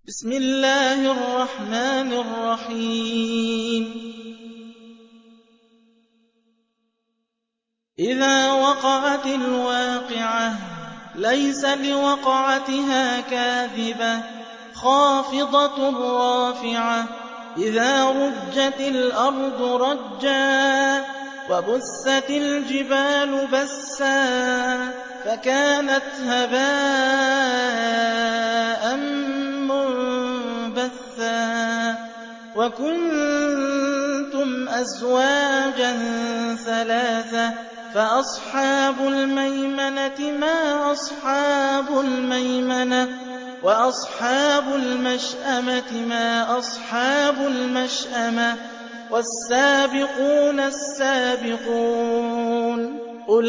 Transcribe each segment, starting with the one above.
بسم الله الرحمن الرحيم إذا وقعت الواقعة ليس لوقعتها كاذبة خافضة رافعة إذا رجت الأرض رجا وبست الجبال بسا فكانت هباء منبثا وكنتم أزواجا ثلاثة فأصحاب الميمنة ما أصحاب الميمنة وأصحاب المشأمة ما أصحاب المشأمة والسابقون السابقون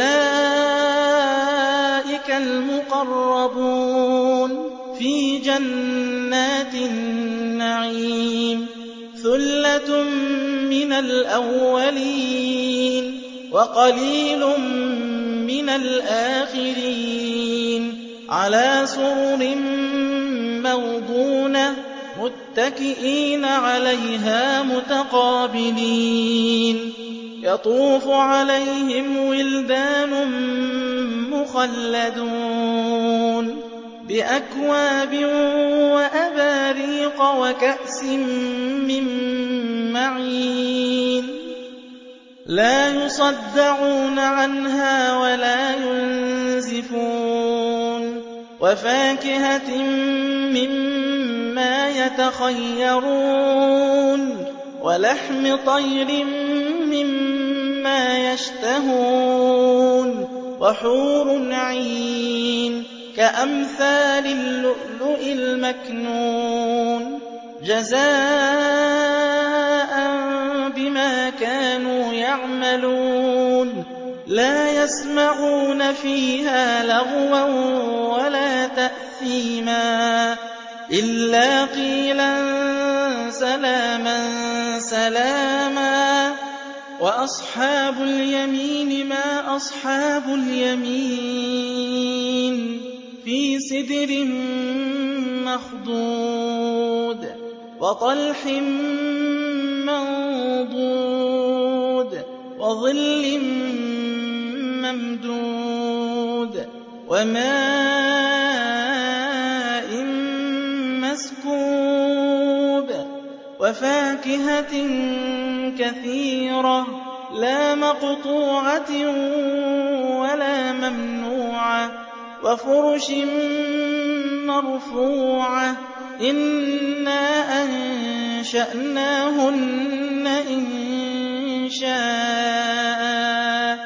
أولئك المقربون في جنات النعيم ثلة من الأولين وقليل من الآخرين على سرر موضونة متكئين عليها متقابلين يطوف عليهم ولدان مخلدون بأكواب وأباريق وكأس من معين لا يصدعون عنها ولا ينزفون وفاكهة مما يتخيرون ولحم طير مما يشتهون وحور عين كأمثال اللؤلؤ المكنون جزاء بما كانوا يعملون لا يسمعون فيها لغوا ولا تأثيما إلا قيلا سلاما سلاما وأصحاب اليمين ما أصحاب اليمين في سدر مخضود وطلح منضود وظل ممدود وماء مسكوب وفاكهة كثيرة لا مقطوعة ولا ممنوعة وفرش مرفوعة إنا أنشأناهن إنشاء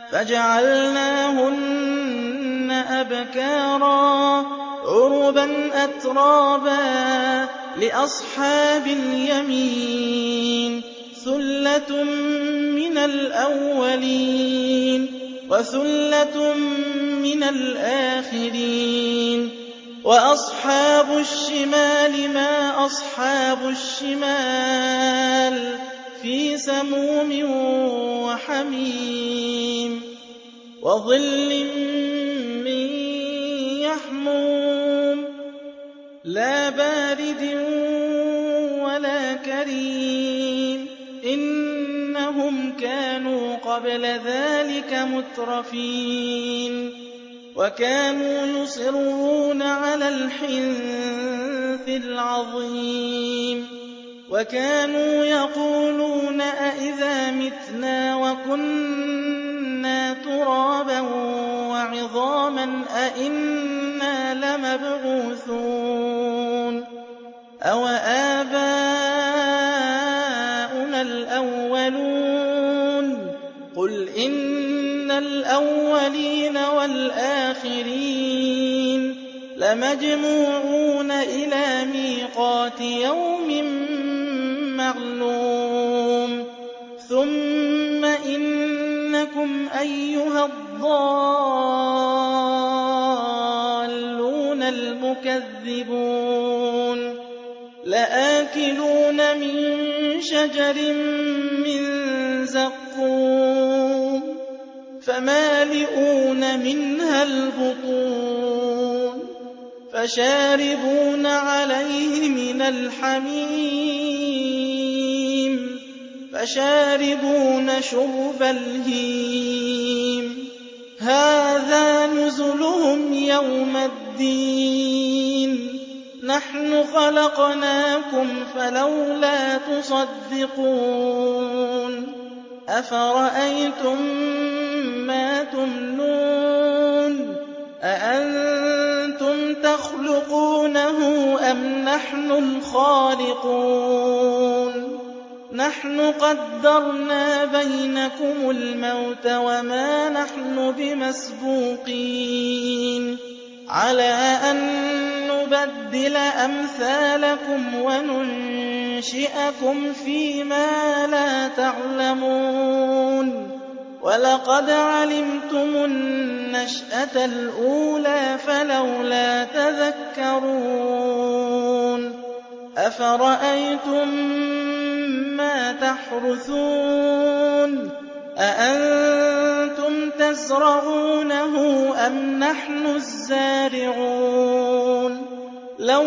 فجعلناهن أبكارا عربا أترابا لأصحاب اليمين ثلة من الأولين وثلة من الآخرين وأصحاب الشمال ما أصحاب الشمال في سموم وحميم وظل من يحموم لا بارد ولا كريم إنهم كانوا قبل ذلك مترفين وكانوا يصرون على الحنث العظيم وكانوا يقولون أئذا متنا وكنا ترابا وعظاما أئنا لمبعوثون أو آباؤنا الأولون قل إن الأولين والآخرين لمجموعون إلى ميقات يوم معلوم ثم إنكم أيها الضالون المكذبون لآكلون من شجر من زقوم فمالئون منها البطون فشاربون عليه من الحميم فشاربون شرب الهيم هذا نزلهم يوم الدين نحن خلقناكم فلولا تصدقون أفرأيتم ما تمنون أأنتم تخلقونه أم نحن الخالقون نحن قدرنا بينكم الموت وما نحن بمسبوقين على أن نبدل أمثالكم وننشئكم فيما لا تعلمون ولقد علمتم النشأة الأولى فلولا تذكرون أفرأيتم ما تحرثون أأنتم تزرعونه أم نحن الزارعون لو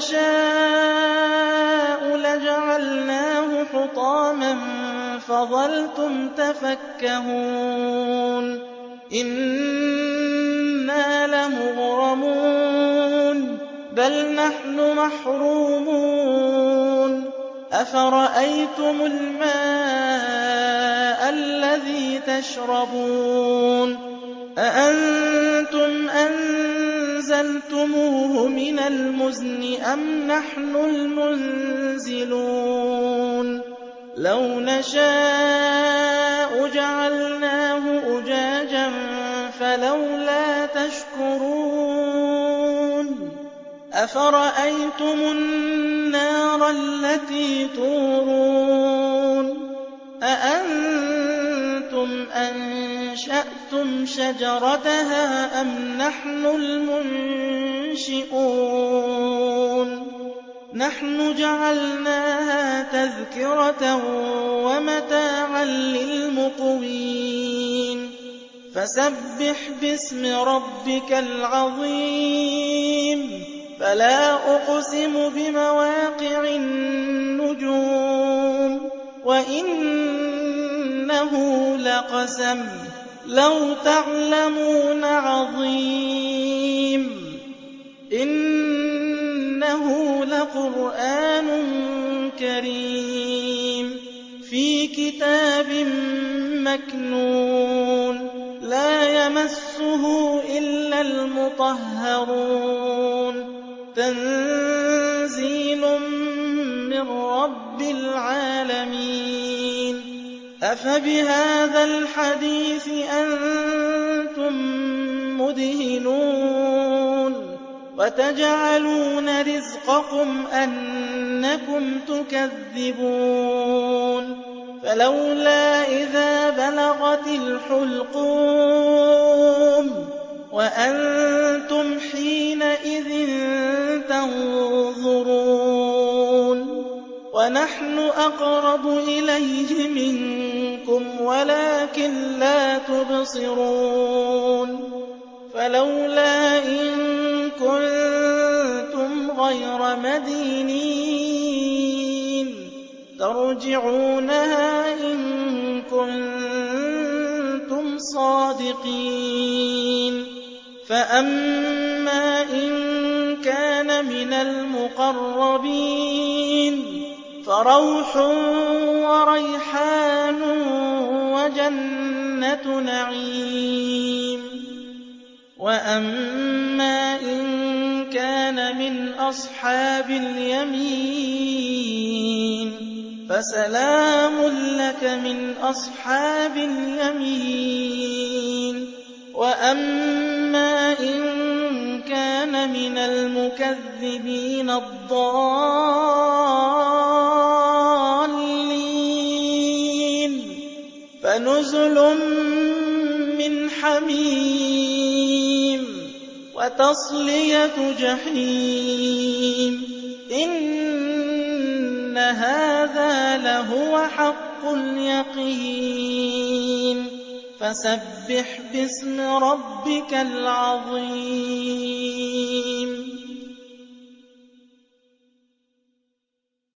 نشاء لجعلناه حطاما فظلتم تفكهون إنا لمغرمون بل نحن محرومون أفرأيتم الماء الذي تشربون أأنتم أنزلتموه من المزن أم نحن المنزلون لو نشاء جعلناه أجاجا فلولا تشكرون أفرأيتم النار التي تورون أأنتم أنشأتم شجرتها أم نحن المنشئون نحن جعلناها تذكرة ومتاعا للمقوين فسبح باسم ربك العظيم فلا أقسم بمواقع النجوم وإنه لقسم لو تعلمون عظيم إنه لقرآن كريم في كتاب مكنون لا يمسه إلا المطهرون تنزيل من رب العالمين أفبهذا الحديث أنتم مدهنون وتجعلون رزقكم أنكم تكذبون فلولا إذا بلغت الحلقوم وأنتم حينئذ تنظرون ونحن أقرب إليه منكم ولكن لا تبصرون فلولا إن كنتم غير مدينين ترجعونها إن كنتم صادقين فأما إن كان من المقربين فروح وريحان وجنة نعيم وأما إن كان من أصحاب اليمين فسلام لك من أصحاب اليمين وأما إن كان من المكذبين الضالين فنزل من حميم وتصلية جحيم إن هذا لهو حق اليقين فسبح باسم ربك العظيم